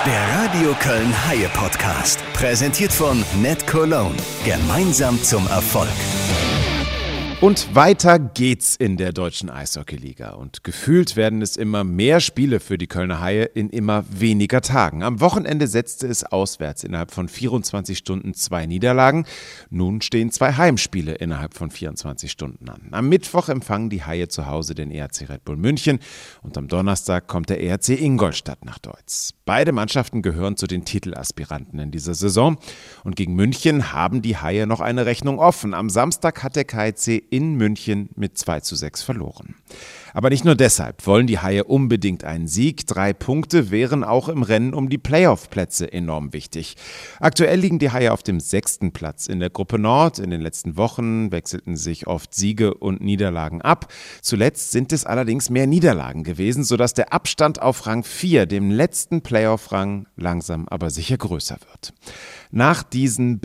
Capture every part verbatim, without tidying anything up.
Der Radio Köln Haie Podcast, präsentiert von NetCologne. Gemeinsam zum Erfolg. Und weiter geht's in der deutschen Eishockeyliga. Und gefühlt werden es immer mehr Spiele für die Kölner Haie in immer weniger Tagen. Am Wochenende setzte es auswärts innerhalb von vierundzwanzig Stunden zwei Niederlagen. Nun stehen zwei Heimspiele innerhalb von vierundzwanzig Stunden an. Am Mittwoch empfangen die Haie zu Hause den E R C Red Bull München und am Donnerstag kommt der E R C Ingolstadt nach Deutz. Beide Mannschaften gehören zu den Titelaspiranten in dieser Saison. Und gegen München haben die Haie noch eine Rechnung offen. Am Samstag hat der K I C in München mit zwei zu sechs verloren. Aber nicht nur deshalb wollen die Haie unbedingt einen Sieg. Drei Punkte wären auch im Rennen um die Playoff-Plätze enorm wichtig. Aktuell liegen die Haie auf dem sechsten Platz in der Gruppe Nord. In den letzten Wochen wechselten sich oft Siege und Niederlagen ab. Zuletzt sind es allerdings mehr Niederlagen gewesen, sodass der Abstand auf Rang vier, dem letzten Playoff-Rang, langsam aber sicher größer wird. Nach diesen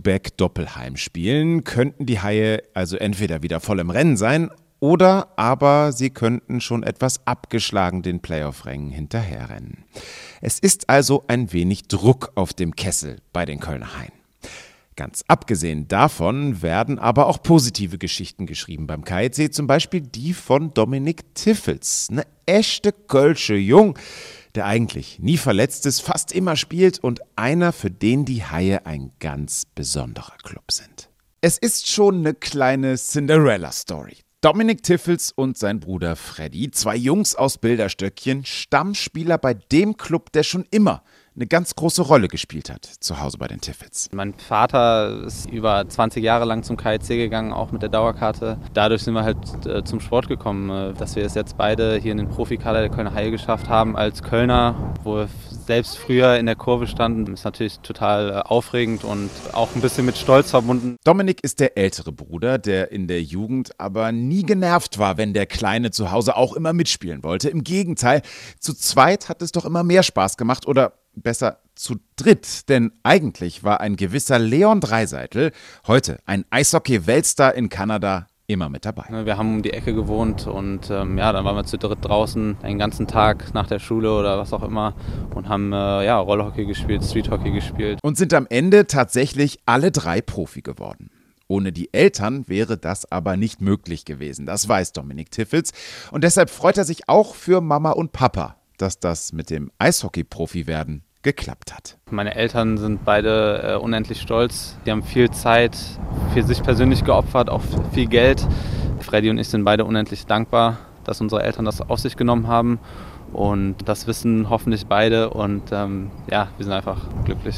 Back-to-Back-Doppelheimspielen könnten die Haie also entweder wieder voll im Rennen sein oder aber sie könnten schon etwas abgeschlagen den Playoff-Rängen hinterherrennen. Es ist also ein wenig Druck auf dem Kessel bei den Kölner Haien. Ganz abgesehen davon werden aber auch positive Geschichten geschrieben beim K I C, zum Beispiel die von Dominik Tiffels, eine echte Kölsche Jung, der eigentlich nie verletzt ist, fast immer spielt und einer, für den die Haie ein ganz besonderer Club sind. Es ist schon eine kleine Cinderella-Story. Dominik Tiffels und sein Bruder Freddy, zwei Jungs aus Bilderstöckchen, Stammspieler bei dem Club, der schon immer eine ganz große Rolle gespielt hat, zu Hause bei den Tiffels. Mein Vater ist über zwanzig Jahre lang zum K I C gegangen, auch mit der Dauerkarte. Dadurch sind wir halt äh, zum Sport gekommen, äh, dass wir es jetzt beide hier in den Profikader der Kölner Haie geschafft haben als Kölner, wo wir selbst früher in der Kurve standen. Ist natürlich total äh, aufregend und auch ein bisschen mit Stolz verbunden. Dominik ist der ältere Bruder, der in der Jugend aber nie genervt war, wenn der Kleine zu Hause auch immer mitspielen wollte. Im Gegenteil, zu zweit hat es doch immer mehr Spaß gemacht oder besser zu dritt, denn eigentlich war ein gewisser Leon Dreiseitel, heute ein Eishockey-Weltstar in Kanada, immer mit dabei. Wir haben um die Ecke gewohnt und ähm, ja, dann waren wir zu dritt draußen den ganzen Tag nach der Schule oder was auch immer und haben äh, ja, Rollhockey gespielt, Streethockey gespielt. Und sind am Ende tatsächlich alle drei Profi geworden. Ohne die Eltern wäre das aber nicht möglich gewesen, das weiß Dominik Tiffels. Und deshalb freut er sich auch für Mama und Papa, dass das mit dem Eishockey-Profi werden geklappt hat. Meine Eltern sind beide äh, unendlich stolz. Die haben viel Zeit für sich persönlich geopfert, auch viel Geld. Freddy und ich sind beide unendlich dankbar, dass unsere Eltern das auf sich genommen haben. Und das wissen hoffentlich beide. Und ähm, ja, wir sind einfach glücklich.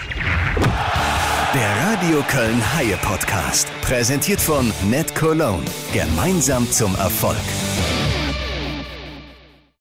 Der Radio Köln Haie Podcast, präsentiert von NetCologne. Gemeinsam zum Erfolg.